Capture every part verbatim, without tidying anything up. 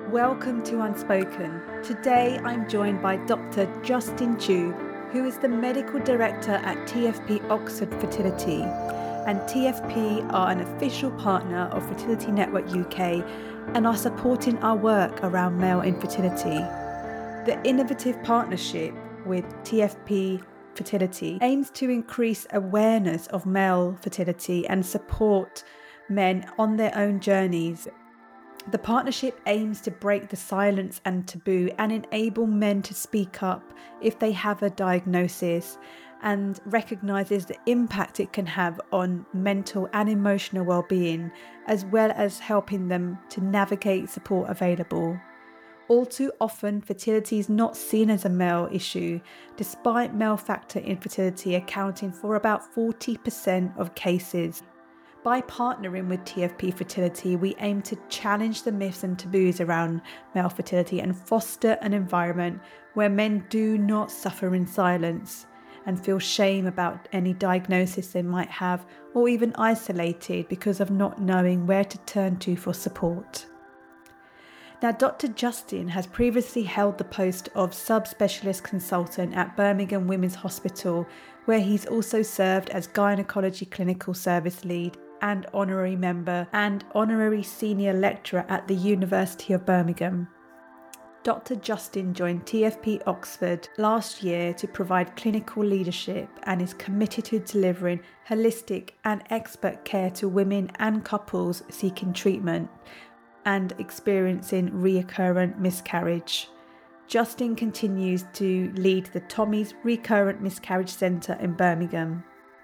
Welcome to Unspoken. Today I'm joined by Doctor Justin Chu, who is the Medical Director at T F P Oxford Fertility. And T F P are an official partner of Fertility Network U K and are supporting our work around male infertility. The innovative partnership with T F P Fertility aims to increase awareness of male fertility and support men on their own journeys. The partnership aims to break the silence and taboo and enable men to speak up if they have a diagnosis, and recognises the impact it can have on mental and emotional well-being, as well as helping them to navigate support available. All too often, fertility is not seen as a male issue, despite male factor infertility accounting for about forty percent of cases. By partnering with T F P Fertility, we aim to challenge the myths and taboos around male fertility and foster an environment where men do not suffer in silence and feel shame about any diagnosis they might have, or even isolated because of not knowing where to turn to for support. Now, Doctor Justin has previously held the post of subspecialist consultant at Birmingham Women's Hospital, where he's also served as gynecology clinical service lead and honorary member and honorary senior lecturer at the University of Birmingham. Doctor Justin joined T F P Oxford last year to provide clinical leadership and is committed to delivering holistic and expert care to women and couples seeking treatment and experiencing recurrent miscarriage. Justin continues to lead the Tommy's Recurrent Miscarriage Centre in Birmingham.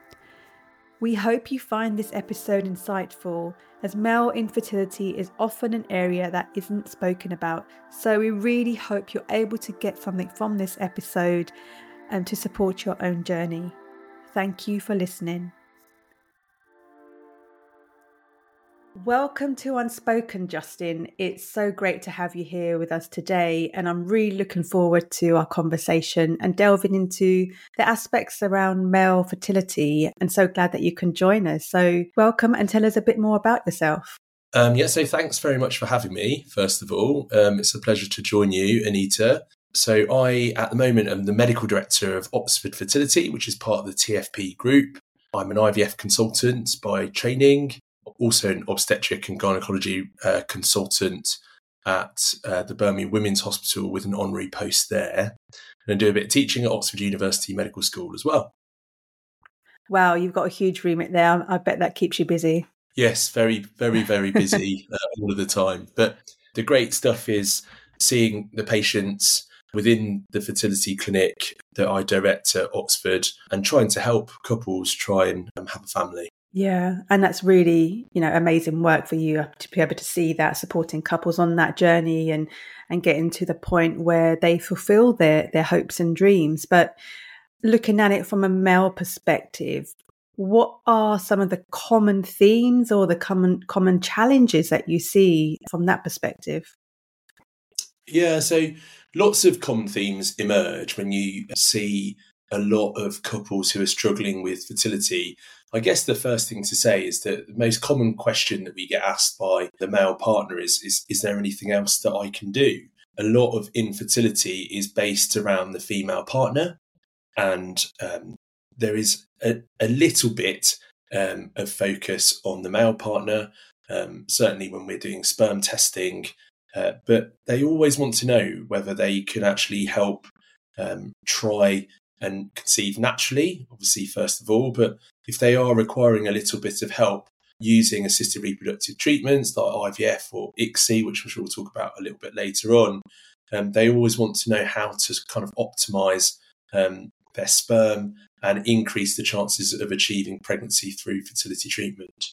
We hope you find this episode insightful, as male infertility is often an area that isn't spoken about, so we really hope you're able to get something from this episode and to support your own journey. Thank you for listening. Welcome to Unspoken, Justin. It's so great to have you here with us today, and I'm really looking forward to our conversation and delving into the aspects around male fertility, and so glad that you can join us. So welcome, and tell us a bit more about yourself. Um, yeah, so thanks very much for having me, first of all. Um, it's a pleasure to join you, Anita. So I, at the moment, am the Medical Director of Oxford Fertility, which is part of the T F P group. I'm an I V F consultant by training, also an obstetric and gynecology uh, consultant at uh, the Birmingham Women's Hospital with an honorary post there. And I do a bit of teaching at Oxford University Medical School as well. Wow, you've got a huge remit there. I bet that keeps you busy. Yes, very, very, very busy uh, all of the time. But the great stuff is seeing the patients within the fertility clinic that I direct at Oxford and trying to help couples try and um, have a family. Yeah, and that's really, you know, amazing work for you to be able to see that, supporting couples on that journey and and getting to the point where they fulfill their their hopes and dreams. But looking at it from a male perspective, what are some of the common themes or the common common challenges that you see from that perspective? Yeah, so lots of common themes emerge when you see a lot of couples who are struggling with fertility. I guess the first thing to say is that the most common question that we get asked by the male partner is, is, is there anything else that I can do? A lot of infertility is based around the female partner, and um, there is a, a little bit um, of focus on the male partner, um, certainly when we're doing sperm testing, uh, but they always want to know whether they can actually help um, try and conceive naturally, obviously, first of all, but if they are requiring a little bit of help using assisted reproductive treatments like I V F or I C S I, which I'm sure we'll talk about a little bit later on, um, they always want to know how to kind of optimise um, their sperm and increase the chances of achieving pregnancy through fertility treatment.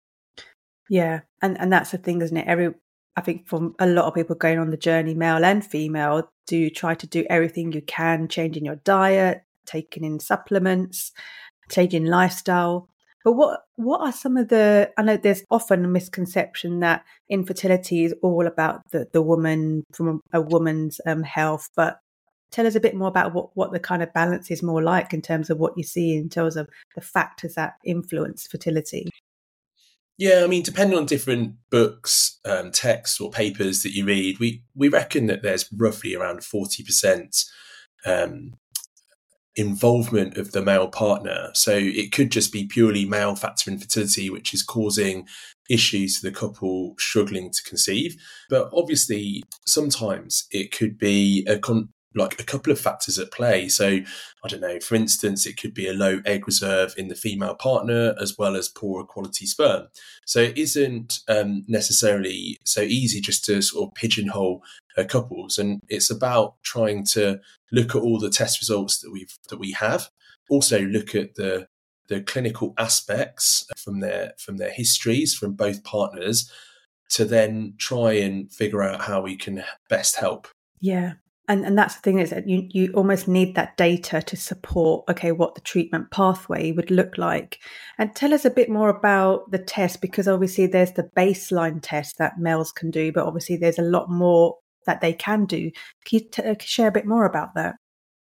Yeah, and, and that's the thing, isn't it? Every I think for a lot of people going on the journey, male and female, do try to do everything you can, changing your diet, taking in supplements, changing lifestyle. But what what are some of the, I know there's often a misconception that infertility is all about the, the woman, from a, a woman's um, health, but tell us a bit more about what, what the kind of balance is more like in terms of what you see in terms of the factors that influence fertility. Yeah, I mean, depending on different books, um, texts or papers that you read, we, we reckon that there's roughly around forty percent um, involvement of the male partner. So it could just be purely male factor infertility, which is causing issues to the couple struggling to conceive. But obviously, sometimes it could be a con- like a couple of factors at play. So I don't know, for instance, it could be a low egg reserve in the female partner as well as poor quality sperm. So it isn't um, necessarily so easy just to sort of pigeonhole uh, couples. And it's about trying to look at all the test results that we've that we have. Also look at the the clinical aspects from their from their histories from both partners to then try and figure out how we can best help. Yeah. And and that's the thing, is that you, you almost need that data to support, okay, what the treatment pathway would look like. And tell us a bit more about the test, because obviously there's the baseline test that males can do, but obviously there's a lot more that they can do. Can you t- share a bit more about that?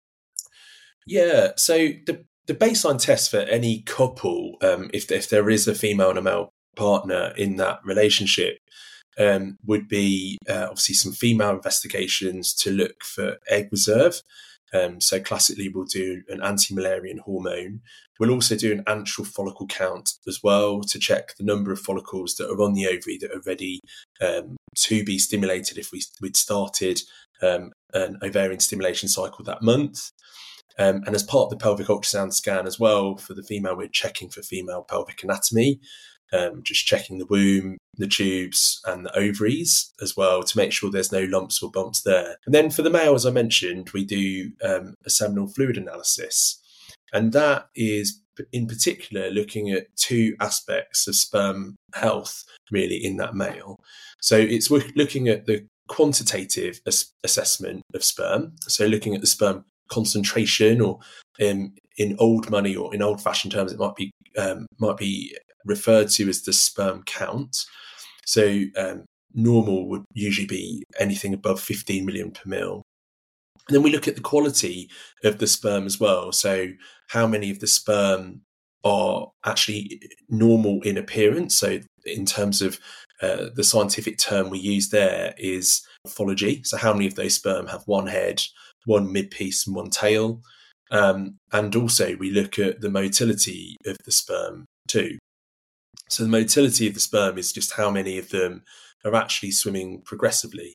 Yeah, so the the baseline test for any couple, um, if if there is a female and a male partner in that relationship, um, would be uh, obviously some female investigations to look for egg reserve. Um, so classically, we'll do an anti-Müllerian hormone. We'll also do an antral follicle count as well to check the number of follicles that are on the ovary that are ready um, to be stimulated if we, we'd started um, an ovarian stimulation cycle that month. Um, and as part of the pelvic ultrasound scan as well, for the female, we're checking for female pelvic anatomy, um, just checking the womb, the tubes and the ovaries as well to make sure there's no lumps or bumps there. And then for the male, as I mentioned, we do um, a seminal fluid analysis. And that is in particular looking at two aspects of sperm health really in that male. So it's looking at the quantitative as- assessment of sperm. So looking at the sperm concentration, or in, in old money or in old-fashioned terms, it might be um, might be referred to as the sperm count. So um, normal would usually be anything above fifteen million per mil. And then we look at the quality of the sperm as well. So how many of the sperm are actually normal in appearance. So in terms of uh, the scientific term we use there is morphology. So how many of those sperm have one head, one mid-piece and one tail. Um, and also we look at the motility of the sperm too. So the motility of the sperm is just how many of them are actually swimming progressively.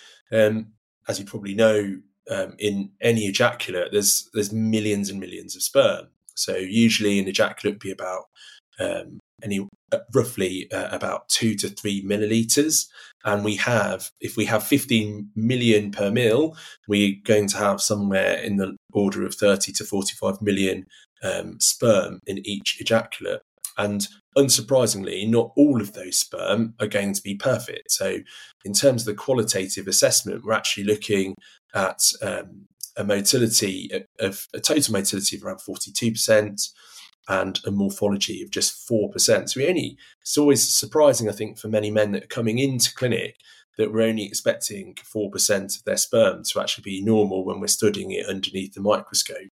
Um, as you probably know, um, in any ejaculate, there's there's millions and millions of sperm. So usually an ejaculate would be about um, any uh, roughly uh, about two to three milliliters. And we have, if we have fifteen million per mil, we're going to have somewhere in the order of thirty to forty-five million um, sperm in each ejaculate. And unsurprisingly, not all of those sperm are going to be perfect. So in terms of the qualitative assessment, we're actually looking at um, a motility of a total motility of around forty-two percent and a morphology of just four percent. So we only, it's always surprising, I think, for many men that are coming into clinic that we're only expecting four percent of their sperm to actually be normal when we're studying it underneath the microscope.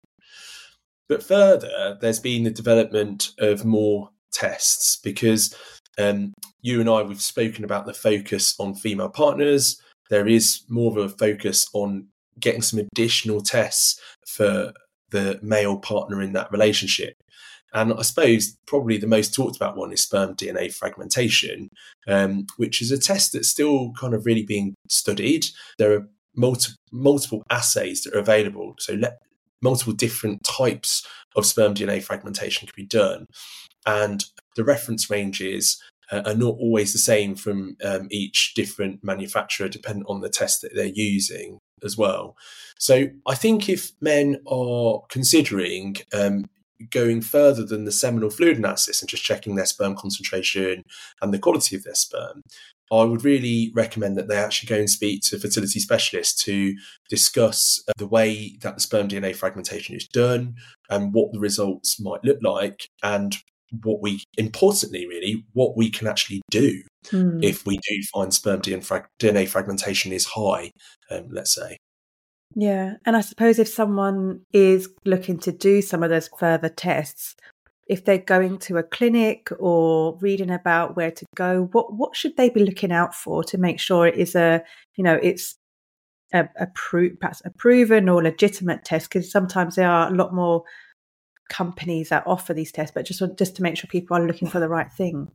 But further, there's been the development of more tests because um, you and I, we've spoken about the focus on female partners. There is more of a focus on getting some additional tests for the male partner in that relationship. And I suppose probably the most talked about one is sperm D N A fragmentation, um, which is a test that's still kind of really being studied. There are multi- multiple assays that are available. So let, multiple different types of sperm D N A fragmentation can be done. And the reference ranges uh, are not always the same from um, each different manufacturer, depending on the test that they're using as well. So I think if men are considering um, going further than the seminal fluid analysis and just checking their sperm concentration and the quality of their sperm, I would really recommend that they actually go and speak to fertility specialists to discuss the way that the sperm D N A fragmentation is done and what the results might look like, and what we, importantly really, what we can actually do mm. if we do find sperm D N A fragmentation is high, um, let's say. Yeah, and I suppose if someone is looking to do some of those further tests, if they're going to a clinic or reading about where to go, what what should they be looking out for to make sure it is a, you know, it's a, a pro- perhaps a proven or legitimate test? Because sometimes there are a lot more companies that offer these tests, but just just to make sure people are looking for the right thing.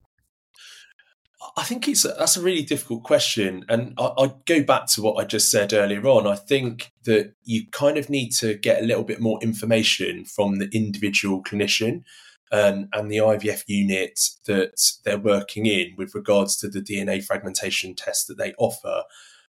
I think it's that's a really difficult question, and I, I go back to what I just said earlier on. I think that you kind of need to get a little bit more information from the individual clinician um, and the I V F unit that they're working in with regards to the D N A fragmentation test that they offer.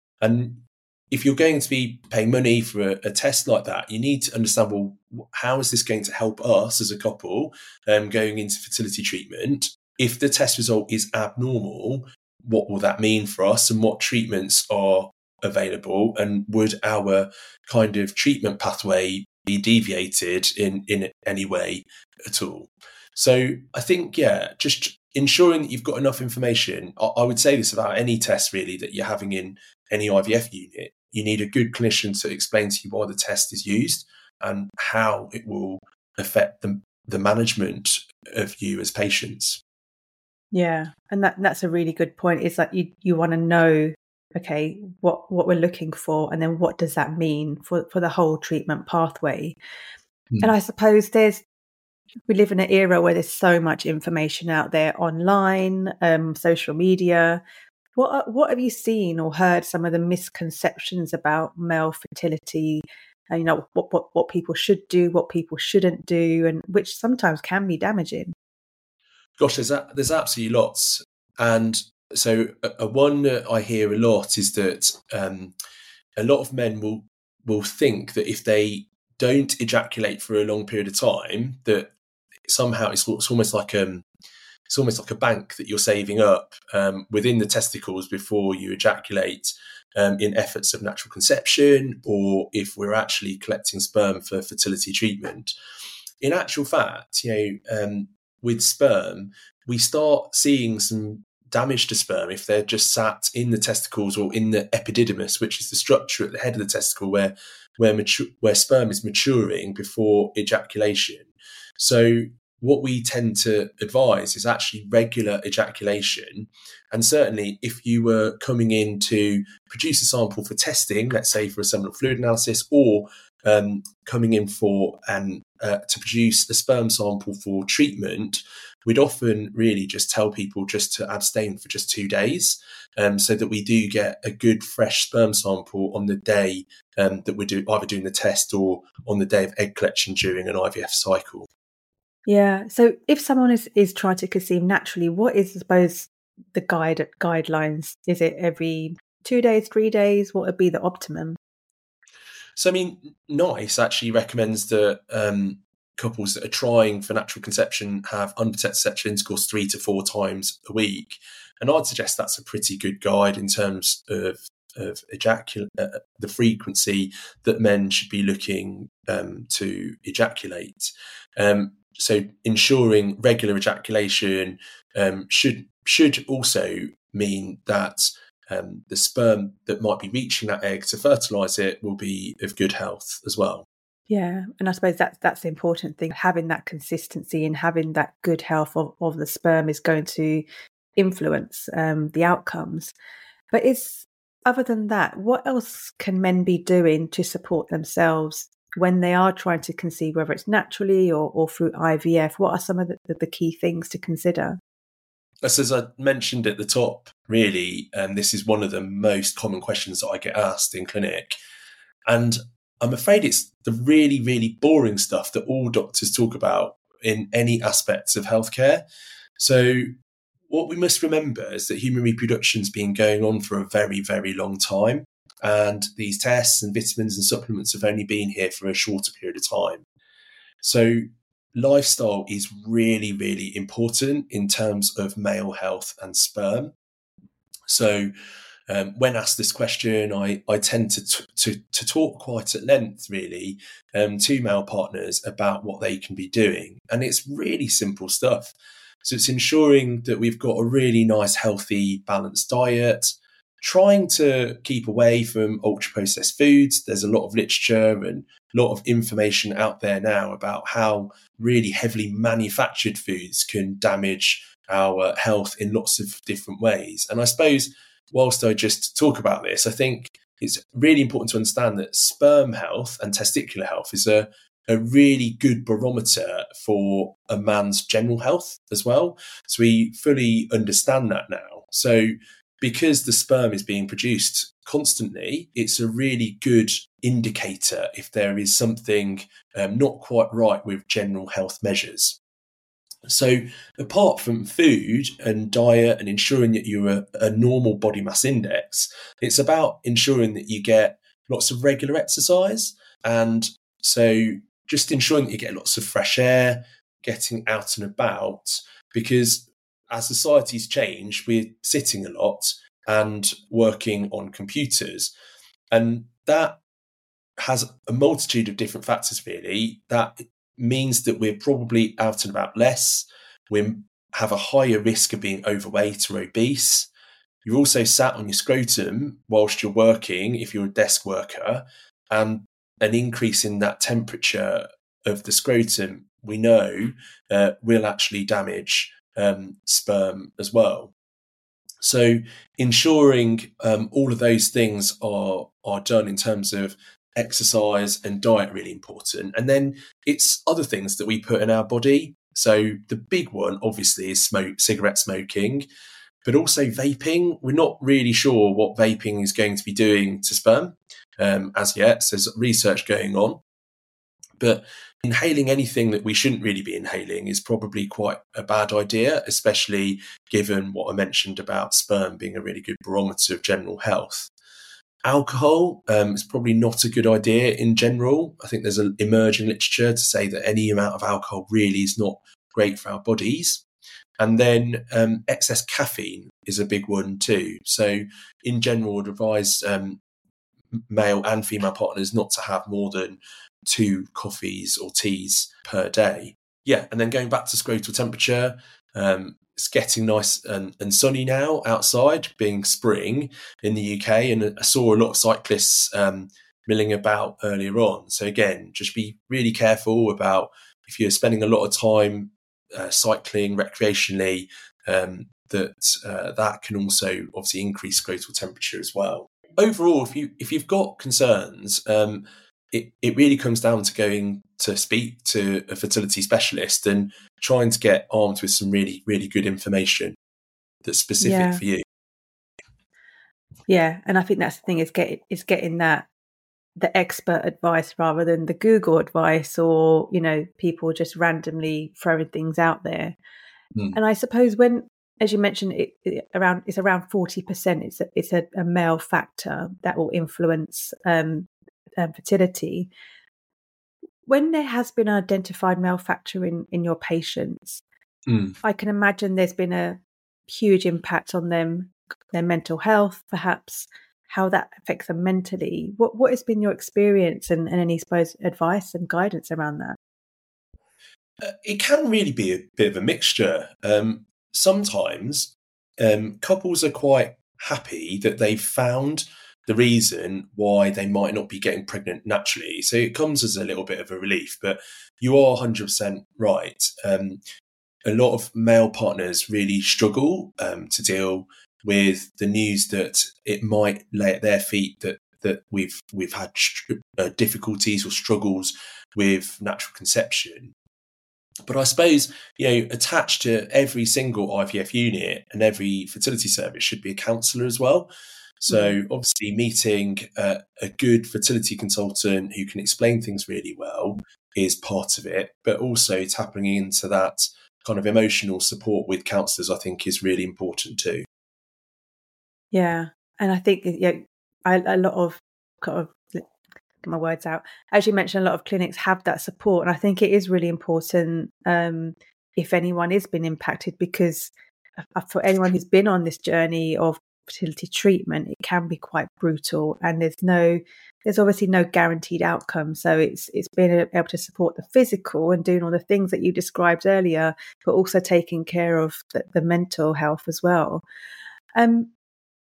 And if you're going to be paying money for a, a test like that, you need to understand, well, how is this going to help us as a couple um, going into fertility treatment? If the test result is abnormal, what will that mean for us, and what treatments are available, and would our kind of treatment pathway be deviated in, in any way at all? So I think, yeah, just ensuring that you've got enough information. I, I would say this about any test really that you're having in any I V F unit. You need a good clinician to explain to you why the test is used and how it will affect the, the management of you as patients. Yeah, and that that's a really good point. Is that you you want to know, okay, what what we're looking for, and then what does that mean for for the whole treatment pathway? Mm. And I suppose there's we live in an era where there's so much information out there online, um, social media. What what have you seen or heard some of the misconceptions about male fertility? And you know what what what people should do, what people shouldn't do, and which sometimes can be damaging. Gosh, there's a, there's absolutely lots. And so a, a one that I hear a lot is that um, a lot of men will will think that if they don't ejaculate for a long period of time, that somehow it's, it's almost like um it's almost like a bank that you're saving up um, within the testicles before you ejaculate um, in efforts of natural conception, or if we're actually collecting sperm for fertility treatment. In actual fact, you know, um, with sperm, we start seeing some damage to sperm if they're just sat in the testicles or in the epididymis, which is the structure at the head of the testicle where where, mature, where sperm is maturing before ejaculation. So what we tend to advise is actually regular ejaculation. And certainly if you were coming in to produce a sample for testing, let's say for a seminal fluid analysis, or um, coming in for an uh, to produce a sperm sample for treatment, we'd often really just tell people just to abstain for just two days um, so that we do get a good fresh sperm sample on the day um, that we're do, either doing the test or on the day of egg collection during an I V F cycle. Yeah. So if someone is, is trying to conceive naturally, what is, I suppose, the guide guidelines? Is it every two days, three days? What would be the optimum? So, I mean, NICE actually recommends that um, couples that are trying for natural conception have unprotected sexual intercourse three to four times a week. And I'd suggest that's a pretty good guide in terms of, of ejaculate, uh, the frequency that men should be looking um, to ejaculate. Um, so ensuring regular ejaculation um, should should also mean that Um, the sperm that might be reaching that egg to fertilise it will be of good health as well. Yeah, and I suppose that's that's the important thing. Having that consistency and having that good health of, of the sperm is going to influence um, the outcomes. But is other than that, what else can men be doing to support themselves when they are trying to conceive, whether it's naturally or, or through I V F? What are some of the, the key things to consider? As I mentioned at the top, really, um, this is one of the most common questions that I get asked in clinic. And I'm afraid it's the really, really boring stuff that all doctors talk about in any aspects of healthcare. So what we must remember is that human reproduction's been going on for a very, very long time. And these tests and vitamins and supplements have only been here for a shorter period of time. So lifestyle is really, really important in terms of male health and sperm. So um, when asked this question, I, I tend to, t- to to talk quite at length, really, um, to male partners about what they can be doing. And it's really simple stuff. So it's ensuring that we've got a really nice, healthy, balanced diet, trying to keep away from ultra processed foods. There's a lot of literature and a lot of information out there now about how really heavily manufactured foods can damage our health in lots of different ways. And I suppose whilst I just talk about this, I think it's really important to understand that sperm health and testicular health is a, a really good barometer for a man's general health as well. So we fully understand that now. So because the sperm is being produced constantly, it's a really good indicator if there is something um, not quite right with general health measures. So apart from food and diet and ensuring that you're a, a normal body mass index, it's about ensuring that you get lots of regular exercise. And so just ensuring that you get lots of fresh air, getting out and about, because as societies change, we're sitting a lot and working on computers. And that has a multitude of different factors, really. That means that we're probably out and about less. We have a higher risk of being overweight or obese. You're also sat on your scrotum whilst you're working, if you're a desk worker, and an increase in that temperature of the scrotum, we know, uh, will actually damage um, sperm as well. So ensuring um, all of those things are are done in terms of exercise and diet, really important. And then it's other things that we put in our body. So the big one, obviously, is smoke, cigarette smoking, but also vaping. We're not really sure what vaping is going to be doing to sperm um, as yet. So there's research going on. But inhaling anything that we shouldn't really be inhaling is probably quite a bad idea, especially given what I mentioned about sperm being a really good barometer of general health. Alcohol um, is probably not a good idea in general. I think there's an emerging literature to say that any amount of alcohol really is not great for our bodies. And then um, excess caffeine is a big one too. So in general, I'd advise um, male and female partners not to have more than two coffees or teas per day. Yeah, and then going back to scrotal temperature, um, it's getting nice and, and sunny now outside, being spring in the U K, and I saw a lot of cyclists um, milling about earlier on. So again, just be really careful about if you're spending a lot of time uh, cycling recreationally, um, that uh, that can also obviously increase scrotal temperature as well. Overall, if you if you've got concerns, um, it, it really comes down to going to speak to a fertility specialist and trying to get armed with some really, really good information that's specific yeah. for you. Yeah, and I think that's the thing, is get is getting that the expert advice rather than the Google advice, or, you know, people just randomly throwing things out there. Mm. And I suppose when, as you mentioned, it, it around it's around forty percent. It's a, it's a, a male factor that will influence um, um, fertility. When there has been an identified male factor in, in your patients, mm. I can imagine there's been a huge impact on them, their mental health, perhaps how that affects them mentally. What what has been your experience and, and any, suppose, advice and guidance around that? Uh, it can really be a bit of a mixture. Um, sometimes um, couples are quite happy that they've found the reason why they might not be getting pregnant naturally. So it comes as a little bit of a relief, but you are one hundred percent right. Um, a lot of male partners really struggle um, to deal with the news that it might lay at their feet that that we've we've had uh, difficulties or struggles with natural conception. But I suppose, you know, attached to every single I V F unit and every fertility service should be a counsellor as well. So obviously meeting uh, a good fertility consultant who can explain things really well is part of it, but also tapping into that kind of emotional support with counsellors, I think, is really important too. Yeah, and I think, yeah, I, a lot of kind of get my words out. As you mentioned, a lot of clinics have that support, and I think it is really important um, if anyone has been impacted, because for anyone who's been on this journey of fertility treatment, it can be quite brutal, and there's no, there's obviously no guaranteed outcome. So it's it's being able to support the physical and doing all the things that you described earlier, but also taking care of the, the mental health as well. Um,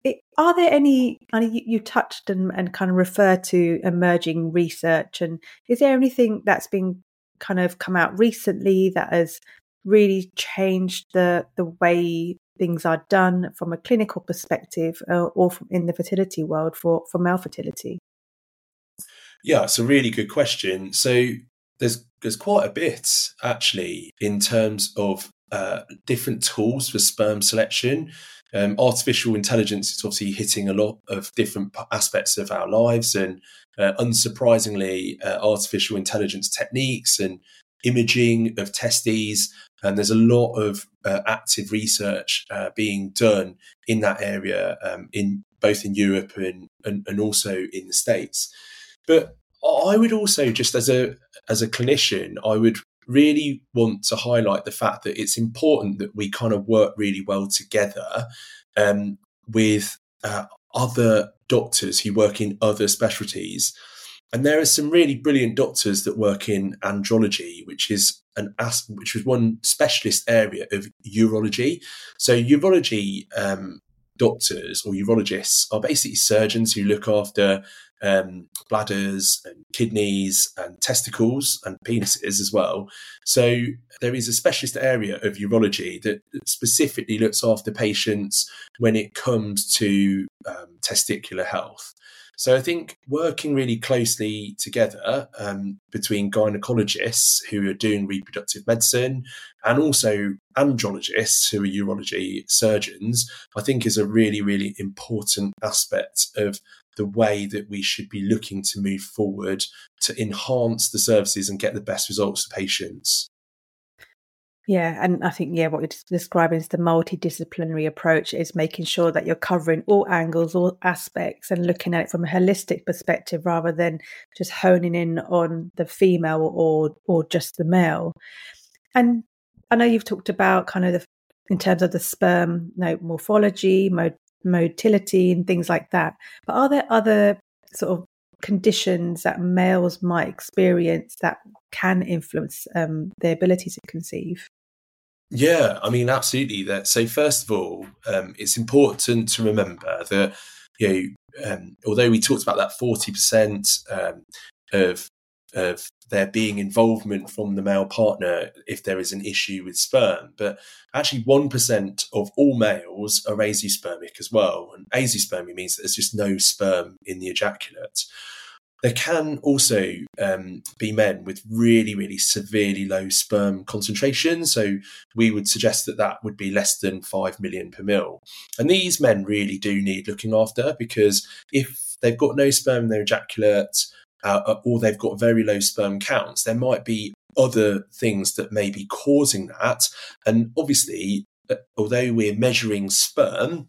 it, are there any, I mean, you, you touched and, and kind of referred to emerging research, and is there anything that's been kind of come out recently that has really changed the the way things are done from a clinical perspective, uh, or from in the fertility world for, for male fertility? Yeah, it's a really good question. So there's there's quite a bit actually in terms of uh, different tools for sperm selection. Um, artificial intelligence is obviously hitting a lot of different aspects of our lives, and uh, unsurprisingly, uh, artificial intelligence techniques and imaging of testes. And there's a lot of uh, active research uh, being done in that area, um, in both in Europe and, and and also in the States. But I would also, just as a as a clinician, I would really want to highlight the fact that it's important that we kind of work really well together um, with uh, other doctors who work in other specialties. And there are some really brilliant doctors that work in andrology, which is an which is one specialist area of urology. So urology um, doctors or urologists are basically surgeons who look after um, bladders and kidneys and testicles and penises as well. So there is a specialist area of urology that specifically looks after patients when it comes to um, testicular health. So I think working really closely together um, between gynecologists who are doing reproductive medicine and also andrologists who are urology surgeons, I think is a really, really important aspect of the way that we should be looking to move forward to enhance the services and get the best results for patients. Yeah, and I think, yeah, what you're describing is the multidisciplinary approach, is making sure that you're covering all angles, all aspects, and looking at it from a holistic perspective rather than just honing in on the female or or just the male. And I know you've talked about kind of the, in terms of the sperm, you know, morphology, mod, motility, and things like that. But are there other sort of conditions that males might experience that can influence um, their ability to conceive? Yeah, I mean, absolutely. That so, first of all, um, it's important to remember that you know, um, although we talked about that forty percent um, of of there being involvement from the male partner if there is an issue with sperm, but actually one percent of all males are azoospermic as well, and azoospermia means that there's just no sperm in the ejaculate. There can also um, be men with really, really severely low sperm concentration. So we would suggest that that would be less than five million per mil. And these men really do need looking after, because if they've got no sperm in their ejaculate, uh, or they've got very low sperm counts, there might be other things that may be causing that. And obviously, although we're measuring sperm,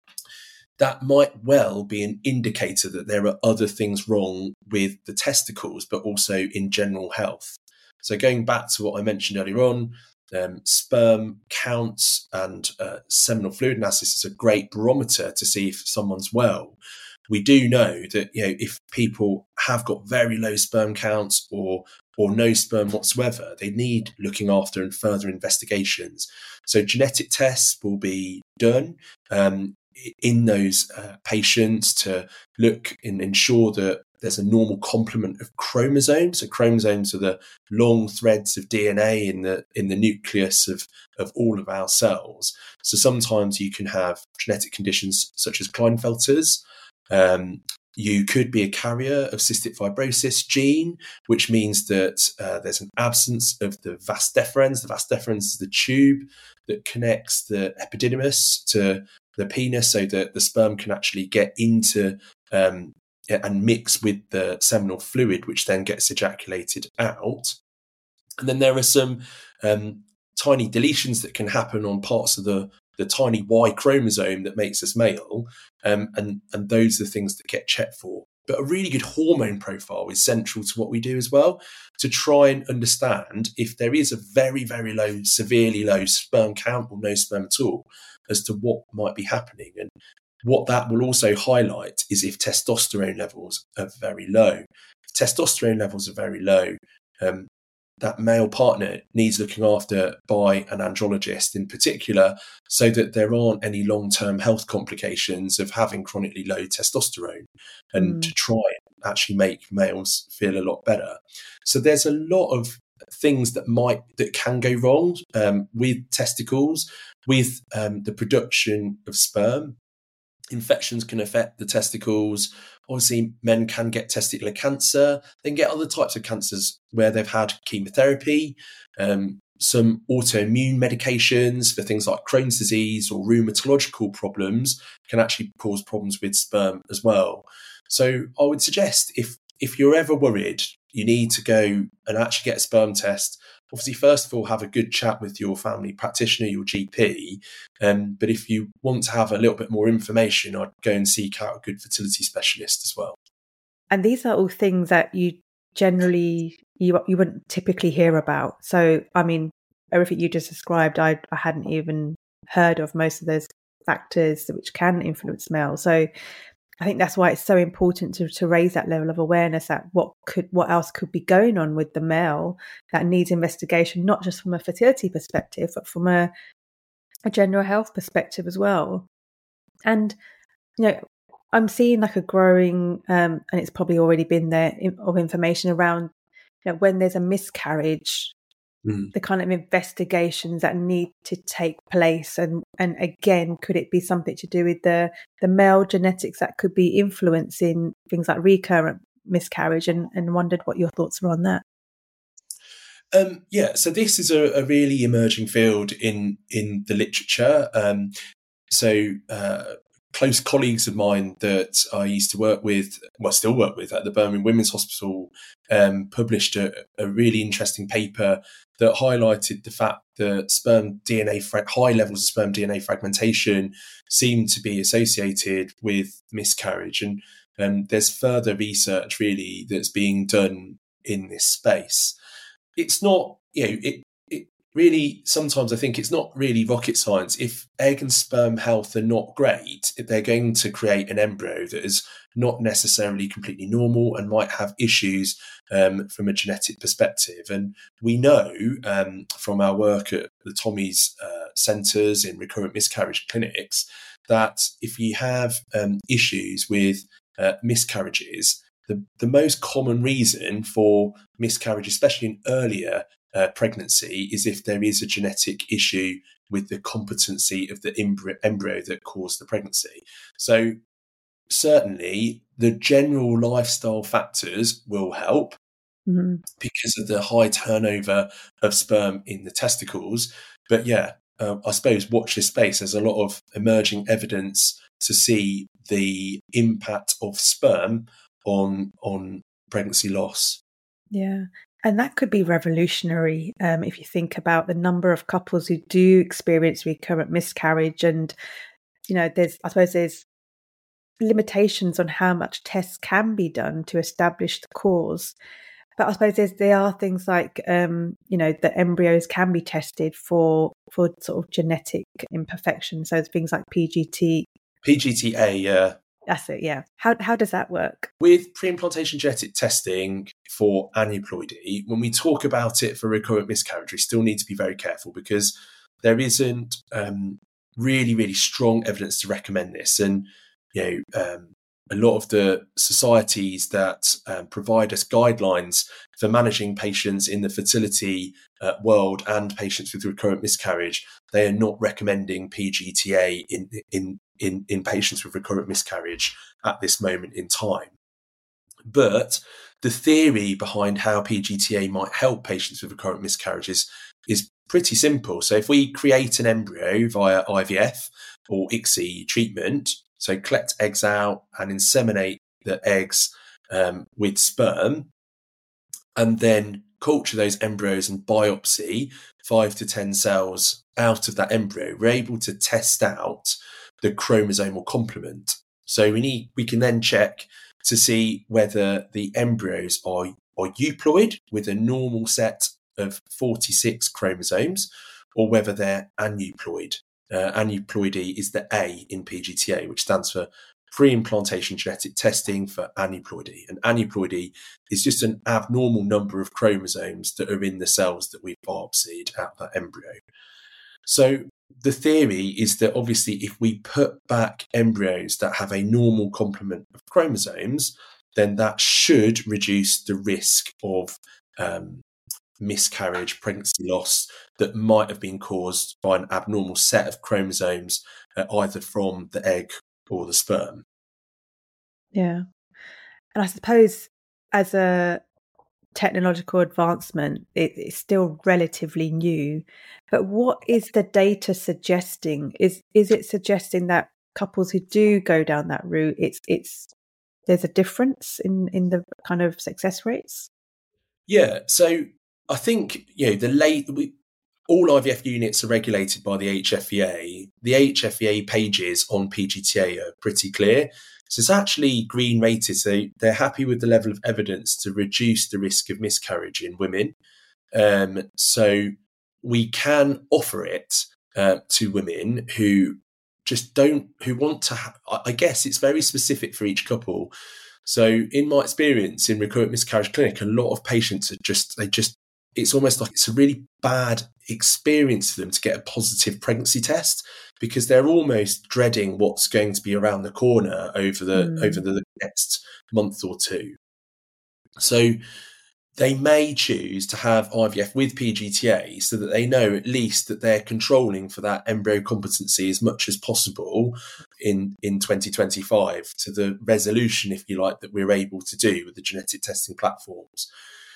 that might well be an indicator that there are other things wrong with the testicles, but also in general health. So going back to what I mentioned earlier on, um, sperm counts and uh, seminal fluid analysis is a great barometer to see if someone's well. We do know that, you know, if people have got very low sperm counts or or no sperm whatsoever, they need looking after and further investigations. So genetic tests will be done um, in those uh, patients to look and ensure that there's a normal complement of chromosomes. So chromosomes are the long threads of D N A in the in the nucleus of, of all of our cells. So sometimes you can have genetic conditions such as Klinefelter's. Um, you could be a carrier of cystic fibrosis gene, which means that uh, there's an absence of the vas deferens. The vas deferens is the tube that connects the epididymis to the penis, so that the sperm can actually get into um, and mix with the seminal fluid, which then gets ejaculated out. And then there are some um, tiny deletions that can happen on parts of the, the tiny Y chromosome that makes us male, um, and, and those are the things that get checked for. But a really good hormone profile is central to what we do as well, to try and understand if there is a very, very low, severely low sperm count or no sperm at all, as to what might be happening. And what that will also highlight is if testosterone levels are very low. If testosterone levels are very low, um, that male partner needs looking after by an andrologist in particular, so that there aren't any long-term health complications of having chronically low testosterone, and Mm. to try and actually make males feel a lot better. So there's a lot of things that might that can go wrong um, with testicles, with um, the production of sperm. Infections can affect the testicles. Obviously, men can get testicular cancer. They can get other types of cancers where they've had chemotherapy, um, some autoimmune medications for things like Crohn's disease or rheumatological problems can actually cause problems with sperm as well. So I would suggest if if you're ever worried, you need to go and actually get a sperm test. Obviously, first of all, have a good chat with your family practitioner, your G P. Um, but if you want to have a little bit more information, I'd go and seek out a good fertility specialist as well. And these are all things that you generally, you you wouldn't typically hear about. So, I mean, everything you just described, I, I hadn't even heard of most of those factors which can influence males. So I think that's why it's so important to, to raise that level of awareness that what could what else could be going on with the male that needs investigation, not just from a fertility perspective, but from a, a general health perspective as well. And, you know, I'm seeing like a growing, um, and it's probably already been there, in, of information around, you know, when there's a miscarriage, Mm. the kind of investigations that need to take place, and and again, could it be something to do with the the male genetics that could be influencing things like recurrent miscarriage, and, and wondered what your thoughts were on that. Um, yeah, so this is a, a really emerging field in in the literature. Um, so uh, close colleagues of mine that I used to work with, well, still work with at the Birmingham Women's Hospital, um, published a, a really interesting paper that highlighted the fact that sperm D N A, fra- high levels of sperm D N A fragmentation seem to be associated with miscarriage. And um, there's further research really that's being done in this space. It's not, you know, it, it really, sometimes I think it's not really rocket science. If egg and sperm health are not great, they're going to create an embryo that is not necessarily completely normal and might have issues um, from a genetic perspective. And we know um, from our work at the Tommy's uh, centres in recurrent miscarriage clinics that if you have um, issues with uh, miscarriages, the, the most common reason for miscarriage, especially in earlier uh, pregnancy, is if there is a genetic issue with the competency of the embryo, embryo that caused the pregnancy. So certainly the general lifestyle factors will help mm-hmm. because of the high turnover of sperm in the testicles. But yeah, uh, I suppose watch this space. There's a lot of emerging evidence to see the impact of sperm on on pregnancy loss. Yeah. And that could be revolutionary um, if you think about the number of couples who do experience recurrent miscarriage. And, you know, there's, I suppose there's limitations on how much tests can be done to establish the cause. But I suppose there's, there are things like, um, you know, the embryos can be tested for for sort of genetic imperfections. So things like P G T. P G T A, yeah. That's it, yeah. How how does that work? With pre-implantation genetic testing for aneuploidy, when we talk about it for recurrent miscarriage, we still need to be very careful because there isn't um, really, really strong evidence to recommend this. And, you know, um, a lot of the societies that um, provide us guidelines for managing patients in the fertility uh, world and patients with recurrent miscarriage, they are not recommending P G T A in in in, in patients with recurrent miscarriage at this moment in time. But the theory behind how P G T A might help patients with recurrent miscarriages is pretty simple. So if we create an embryo via I V F or I C S I treatment, so collect eggs out and inseminate the eggs um, with sperm, and then culture those embryos and biopsy five to ten cells out of that embryo, we're able to test out the chromosomal complement. So we need we can then check to see whether the embryos are, are euploid with a normal set of forty-six chromosomes, or whether they're aneuploid. Uh, aneuploidy is the A in P G T A, which stands for pre-implantation genetic testing for aneuploidy. And aneuploidy is just an abnormal number of chromosomes that are in the cells that we've biopsied out of that embryo. So the theory is that obviously if we put back embryos that have a normal complement of chromosomes, then that should reduce the risk of um, miscarriage, pregnancy loss that might have been caused by an abnormal set of chromosomes, uh, either from the egg or the sperm. Yeah. And I suppose as a technological advancement, it, it's still relatively new. But what is the data suggesting? Is is it suggesting that couples who do go down that route, it's it's there's a difference in, in the kind of success rates? Yeah, so I think, you know, the late we, all I V F units are regulated by the H F E A. The H F E A pages on P G T A are pretty clear. So it's actually green rated. So they're happy with the level of evidence to reduce the risk of miscarriage in women. Um, so we can offer it uh, to women who just don't, who want to, ha- I guess it's very specific for each couple. So in my experience in recurrent miscarriage clinic, a lot of patients are just, they just, it's almost like it's a really bad experience for them to get a positive pregnancy test because they're almost dreading what's going to be around the corner over the mm. over the next month or two. So they may choose to have I V F with P G T A so that they know at least that they're controlling for that embryo competency as much as possible in, in twenty twenty-five to the resolution, if you like, that we're able to do with the genetic testing platforms.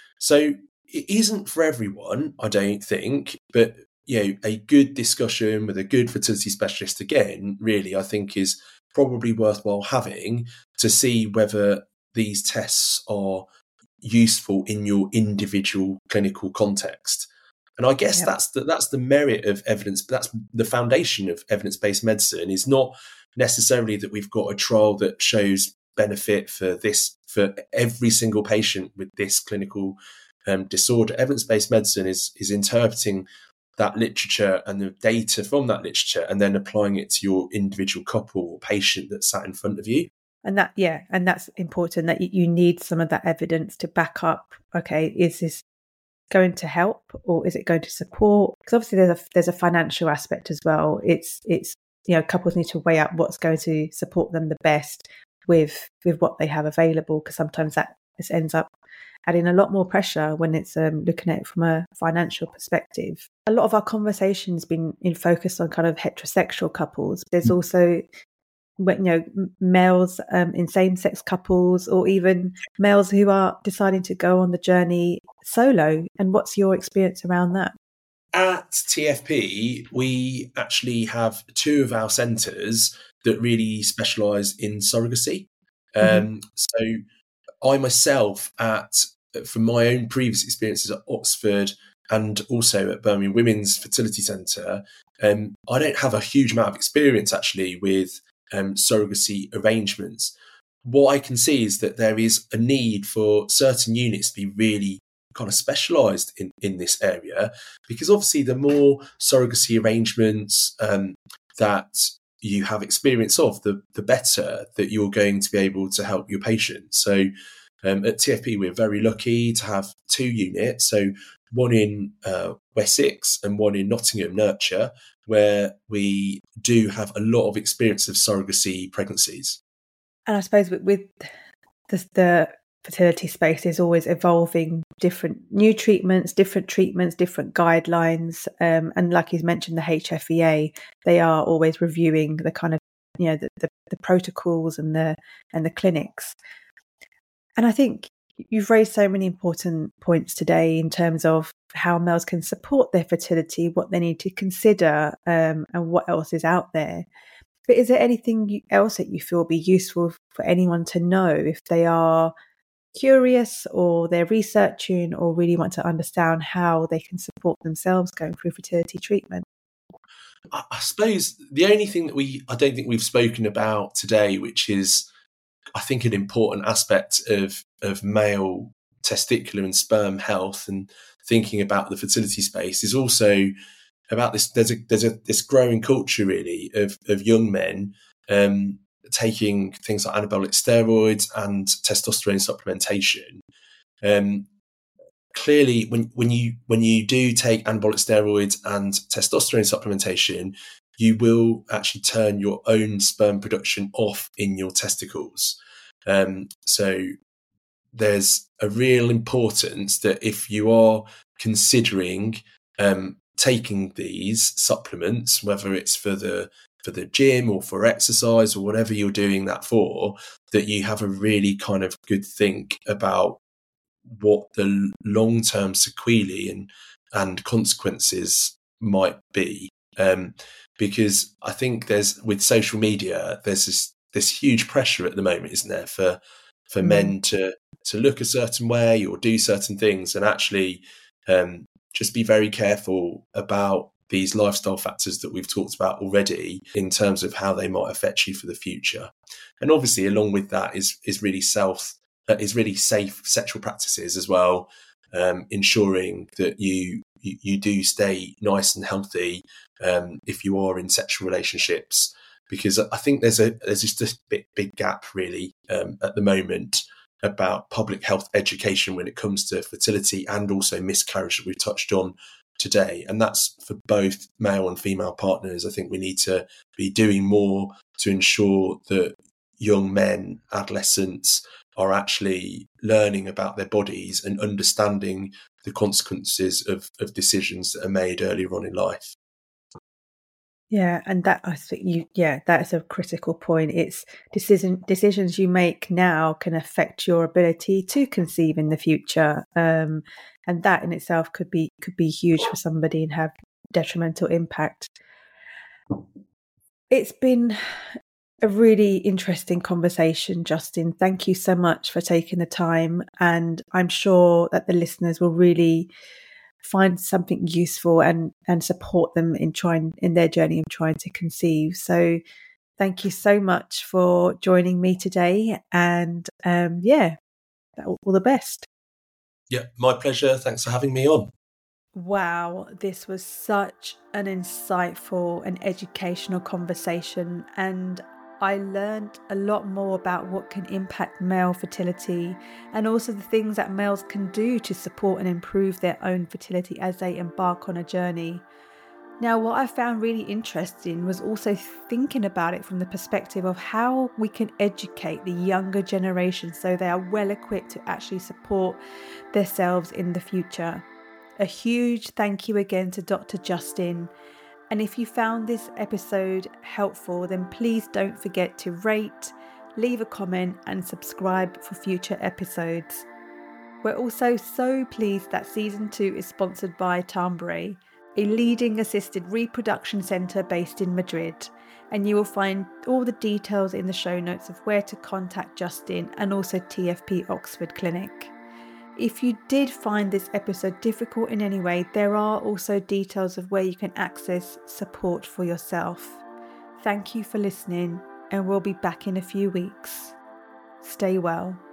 So it isn't for everyone, I don't think, but you know, a good discussion with a good fertility specialist, again, really, I think is probably worthwhile having to see whether these tests are useful in your individual clinical context. And I guess yep. that's the that's the merit of evidence, but that's the foundation of evidence-based medicine, is not necessarily that we've got a trial that shows benefit for this for every single patient with this clinical um, disorder. Evidence-based medicine is is interpreting that literature and the data from that literature and then applying it to your individual couple or patient that's sat in front of you. And that, yeah, and that's important, that you need some of that evidence to back up, okay, is this going to help or is it going to support? Because obviously there's a there's a financial aspect as well. It's, it's you know, couples need to weigh up what's going to support them the best with with what they have available, because sometimes that just ends up adding a lot more pressure when it's um, looking at it from a financial perspective. A lot of our conversation's been in focus on kind of heterosexual couples. There's also, you know, males um, in same-sex couples, or even males who are deciding to go on the journey solo. And what's your experience around that? At T F P, we actually have two of our centres that really specialise in surrogacy. Mm-hmm. Um, so I myself, at from my own previous experiences at Oxford and also at Birmingham Women's Fertility Centre, um, I don't have a huge amount of experience actually with um, surrogacy arrangements. What I can see is that there is a need for certain units to be really kind of specialised in, in this area, because obviously the more surrogacy arrangements um, that you have experience of, the, the better that you're going to be able to help your patients. So um, at T F P, we're very lucky to have two units. So one in uh, Wessex and one in Nottingham, Nurture, where we do have a lot of experience of surrogacy pregnancies. And I suppose with, with the, the fertility space is always evolving, different new treatments, different treatments, different guidelines. Um, and like you mentioned, the H F E A, they are always reviewing the kind of, you know, the, the, the protocols and the and the clinics. And I think you've raised so many important points today in terms of how males can support their fertility, what they need to consider, um, and what else is out there. But is there anything else that you feel would be useful for anyone to know if they are curious or they're researching or really want to understand how they can support themselves going through fertility treatment? I suppose the only thing that we, I don't think we've spoken about today, which is, I think, an important aspect of, of male testicular and sperm health and thinking about the fertility space, is also about this. There's a there's a this growing culture really of of young men um, taking things like anabolic steroids and testosterone supplementation, um, clearly when, when you when you do take anabolic steroids and testosterone supplementation, you will actually turn your own sperm production off in your testicles. Um, so there's a real importance that if you are considering um, taking these supplements, whether it's for the for the gym or for exercise or whatever you're doing that for, that you have a really kind of good think about what the long-term sequelae and and consequences might be. Um, because I think there's, with social media, there's this this huge pressure at the moment, isn't there, for for mm. men to to look a certain way or do certain things, and actually um, just be very careful about these lifestyle factors that we've talked about already in terms of how they might affect you for the future. And obviously, along with that is is really self uh, is really safe sexual practices as well, um, ensuring that you, you you do stay nice and healthy um, if you are in sexual relationships. Because I think there's a there's just a big big gap really um, at the moment about public health education when it comes to fertility and also miscarriage that we've touched on today. And that's for both male and female partners. I think we need to be doing more to ensure that young men, adolescents, are actually learning about their bodies and understanding the consequences of, of decisions that are made earlier on in life. Yeah, and that I think you yeah, that's a critical point. It's decision decisions you make now can affect your ability to conceive in the future. Um, and that in itself could be could be huge for somebody and have detrimental impact. It's been a really interesting conversation, Justin. Thank you so much for taking the time, and I'm sure that the listeners will really find something useful and and support them in trying in their journey of trying to conceive. So thank you so much for joining me today, and um yeah, all the best. Yeah, my pleasure. Thanks for having me on. Wow, this was such an insightful and educational conversation, and I learned a lot more about what can impact male fertility and also the things that males can do to support and improve their own fertility as they embark on a journey. Now, what I found really interesting was also thinking about it from the perspective of how we can educate the younger generation so they are well equipped to actually support themselves in the future. A huge thank you again to Doctor Justin. And if you found this episode helpful, then please don't forget to rate, leave a comment and subscribe for future episodes. We're also so pleased that season two is sponsored by Tambray, a leading assisted reproduction centre based in Madrid. And you will find all the details in the show notes of where to contact Justin and also T F P Oxford Clinic. If you did find this episode difficult in any way, there are also details of where you can access support for yourself. Thank you for listening, and we'll be back in a few weeks. Stay well.